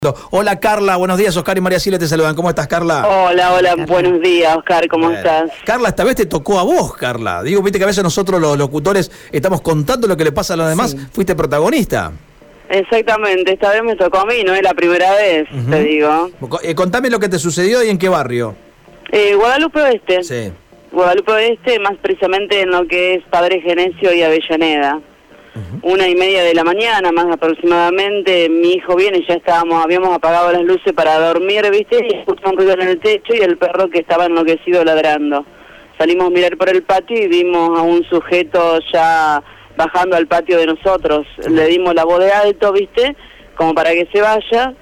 Hola Carla, buenos días, Oscar y María Silvia te saludan. ¿Cómo estás, Carla? Hola, buenos días, Oscar, ¿cómo estás? Carla, esta vez te tocó a vos, Carla. Digo, viste que a veces nosotros los locutores estamos contando lo que le pasa a los demás. Sí. Fuiste protagonista. Exactamente, esta vez me tocó a mí, no es la primera vez, te digo. Contame lo que te sucedió y en qué barrio. Guadalupe Oeste. Sí. Guadalupe Oeste, más precisamente en lo que es Padre Genesio y Avellaneda. 1:30 de la mañana, más aproximadamente, mi hijo viene, ya habíamos apagado las luces para dormir, ¿viste? Y escuchó un ruido en el techo y el perro que estaba enloquecido ladrando. Salimos a mirar por el patio y vimos a un sujeto ya bajando al patio de nosotros. Le dimos la voz de alto, ¿viste? Como para que se vaya.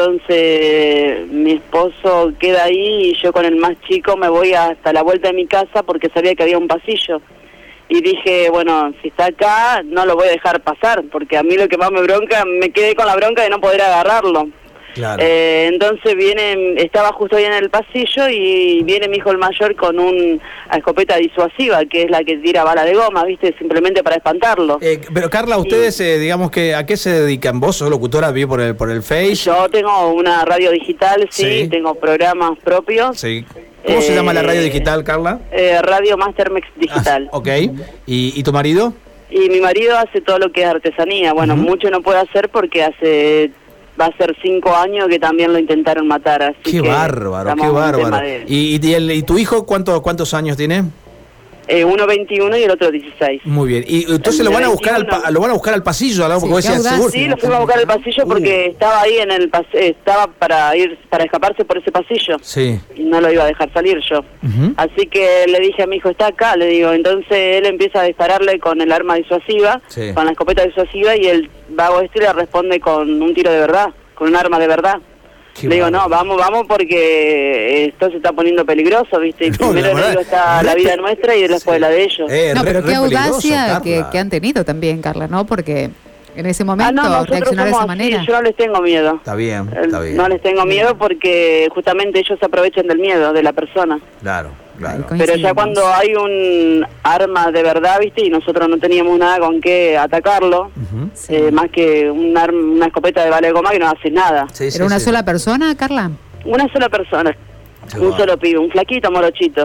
Entonces mi esposo queda ahí y yo con el más chico me voy hasta la vuelta de mi casa porque sabía que había un pasillo. Y dije, bueno, si está acá, no lo voy a dejar pasar, porque a mí lo que más me bronca, me quedé con la bronca de no poder agarrarlo. Claro. Entonces estaba justo ahí en el pasillo y viene mi hijo el mayor con una escopeta disuasiva, que es la que tira bala de goma, ¿viste? Simplemente para espantarlo. Pero Carla, ustedes, digamos que, ¿a qué se dedican? ¿Vos sos locutora, vi por el Face? Yo tengo una radio digital, sí, tengo programas propios. Sí. ¿Cómo se llama la radio digital, Carla? Radio Mastermex Digital. Ok. ¿Y tu marido? Y mi marido hace todo lo que es artesanía. Bueno, mucho no puede hacer porque va a ser 5 años que también lo intentaron matar. Así qué bárbaro, qué bárbaro. ¿Y tu hijo cuántos años tiene? Uno 21 y el otro 16. Muy bien. Y entonces lo van a buscar al pasillo, ¿no? Porque sí, lo fuimos a buscar al pasillo porque estaba ahí estaba para escaparse por ese pasillo. Sí. Y no lo iba a dejar salir yo. Así que le dije a mi hijo, está acá, le digo. Entonces él empieza a dispararle con el arma disuasiva, con la escopeta disuasiva, y el vago le responde con un tiro de verdad, con un arma de verdad. Le digo, no, vamos porque esto se está poniendo peligroso, ¿viste? Y primero le digo, está la vida nuestra y después la de ellos. No, pero qué audacia que han tenido también, Carla, ¿no? Porque en ese momento reaccionar de esa manera. Sí, yo no les tengo miedo. Está bien. No les tengo miedo porque justamente ellos se aprovechan del miedo de la persona. Claro. Pero ya cuando hay un arma de verdad, ¿viste? Y nosotros no teníamos nada con qué atacarlo, más que una escopeta de bala de goma que no hace nada. ¿Era una sola persona, Carla? Una sola persona, un solo pibe, un flaquito morochito.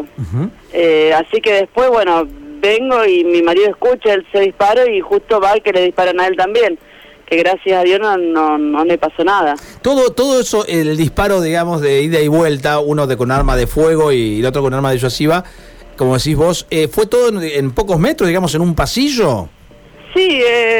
Así que después, bueno, vengo y mi marido escucha, él se dispara y justo va que le disparan a él también. Que gracias a Dios no me pasó nada. Todo eso, el disparo, digamos, de ida y vuelta, uno con arma de fuego y el otro con arma disuasiva, como decís vos, ¿fue todo en pocos metros, digamos, en un pasillo? Sí,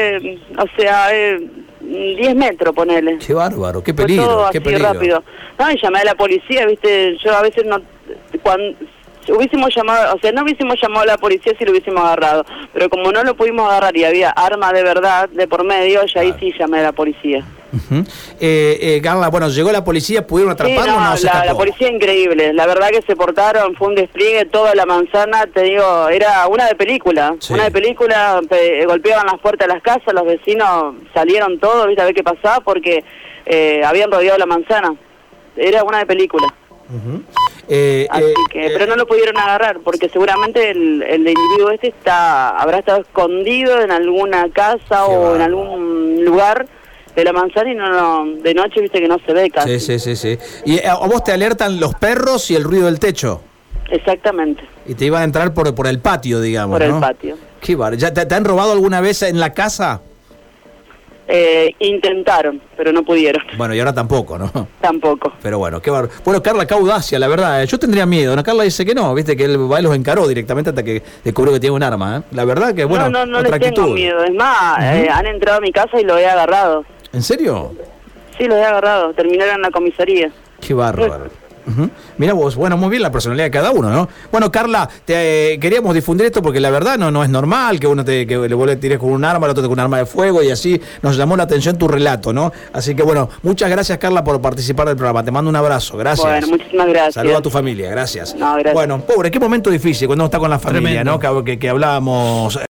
10 metros, ponele. Qué bárbaro, qué peligro, fue todo qué así peligro. Rápido. No, y llamé a la policía, ¿viste? Yo a veces no... no hubiésemos llamado a la policía si lo hubiésemos agarrado, pero como no lo pudimos agarrar y había arma de verdad de por medio, ya ahí sí llamé a la policía. Carla, bueno, llegó la policía, ¿pudieron atraparlo o no se escapó? La policía increíble, la verdad que se portaron, fue un despliegue, toda la manzana, te digo, era una de película, golpeaban las puertas de las casas, los vecinos salieron todos, ¿viste? A ver qué pasaba, porque habían rodeado la manzana, era una de película. Así que, pero no lo pudieron agarrar porque seguramente el individuo habrá estado escondido en alguna casa o en algún lugar de la manzana y de noche viste que no se ve casi. Sí. ¿Y a vos te alertan los perros y el ruido del techo? Exactamente. Y te iban a entrar por el patio, digamos, ¿no? Por el patio. Qué bar. ¿Ya te han robado alguna vez en la casa? Intentaron, pero no pudieron. Bueno, y ahora tampoco, ¿no? Tampoco. Pero bueno, qué bárbaro. Bueno, Carla, qué audacia, la verdad. Yo tendría miedo. Ana Carla dice que no, viste que él va y los encaró directamente hasta que descubrió que tiene un arma, ¿eh? La verdad que, bueno, no les tengo miedo. Es más, han entrado a mi casa y lo he agarrado. ¿En serio? Sí, lo he agarrado. Terminaron en la comisaría. Qué bárbaro. Mira vos, bueno, muy bien la personalidad de cada uno, ¿no? Bueno, Carla, queríamos difundir esto porque la verdad no es normal que uno que vos le tires con un arma, el otro con un arma de fuego y así. Nos llamó la atención tu relato, ¿no? Así que bueno, muchas gracias, Carla, por participar del programa. Te mando un abrazo, gracias. Bueno, muchísimas gracias. Saludos a tu familia, gracias. No, gracias. Bueno, pobre, qué momento difícil cuando uno está con la familia, tremendo, ¿no? Que hablábamos...